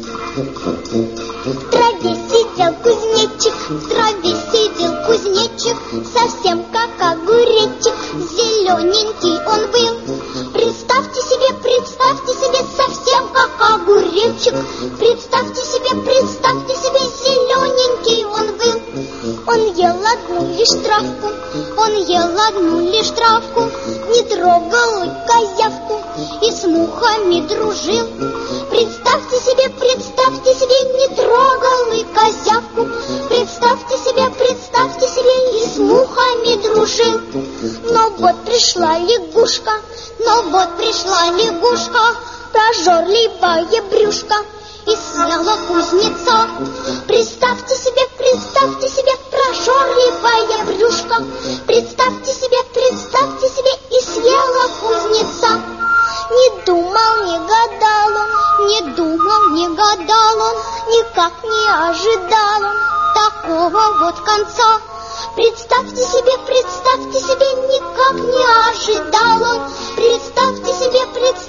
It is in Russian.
В траве сидел кузнечик, в траве сидел кузнечик, совсем как огуречек, зелененький он был. Представьте себе, совсем как огуречек. Представьте себе, зелененький он был. Он ел одну лишь травку, не трогал и козявку, и с мухами дружил. Представьте себе, не трогал и козявку. Представьте себе, и с мухами дружил. Но вот пришла лягушка, прожорливая брюшка, и съела кузнеца. Представьте себе, прожорливая брюшка. Представьте себе, и съела кузнеца. Не думал, не гадал он, никак не ожидал он такого вот конца. Представьте себе, никак не ожидал он. Представьте себе,